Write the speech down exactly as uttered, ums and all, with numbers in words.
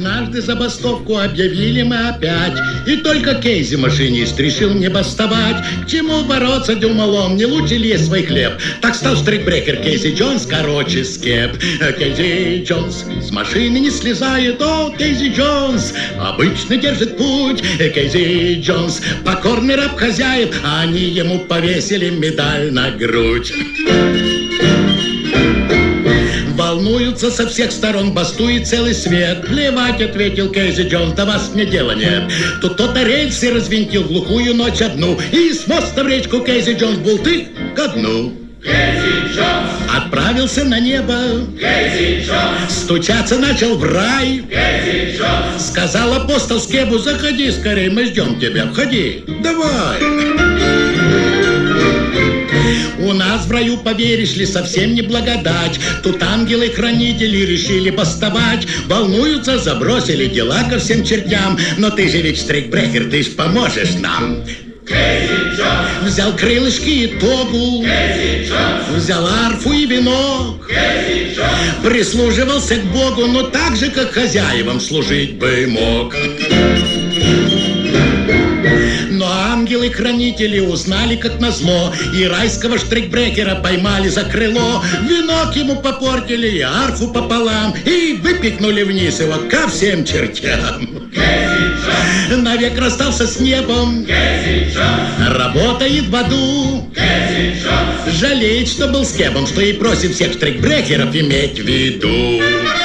Однажды забастовку объявили мы опять, и только Кейзи, машинист, решил не бастовать. К чему бороться, думал он, не лучше ли есть свой хлеб? Так стал штрикбрекер Кейзи Джонс, короче, скеп. Кейзи Джонс с машины не слезает, о, Кейзи Джонс обычно держит путь. Кейзи Джонс покорный раб хозяев, а они ему повесили медаль на грудь. Волнуются со всех сторон, бастует целый свет. Плевать, ответил Кейзи Джонс, до вас мне дела нет. Тут кто-то рельсы развинтил в глухую ночь одну, и с моста в речку Кейзи Джонс бултых ко дну. Кейзи Джонс отправился на небо, Кейзи Джонс стучаться начал в рай. Кейзи Джонс сказал апостол Скебу: заходи скорей, мы ждем тебя, входи, давай. У нас в раю, поверишь ли, совсем не благодать. Тут ангелы-хранители решили бастовать. Волнуются, забросили дела ко всем чертям. Но ты же ведь штрикбрекер, ты ж поможешь нам. Кейзи Джонс взял крылышки и тогу, Кейзи Джонс взял арфу и венок, Кейзи Джонс прислуживался к Богу, но так же, как хозяевам, служить бы мог. Но ангелы-хранители узнали, как назло, и райского штрикбрекера поймали за крыло. Венок ему попортили и арфу пополам, и выпихнули вниз его ко всем чертям. Кейзи Джонс Навек расстался с небом, Кейзи Джонс работает в аду, Кейзи Джонс жалеет, что был скебом, что и просит всех штрикбрекеров иметь в виду.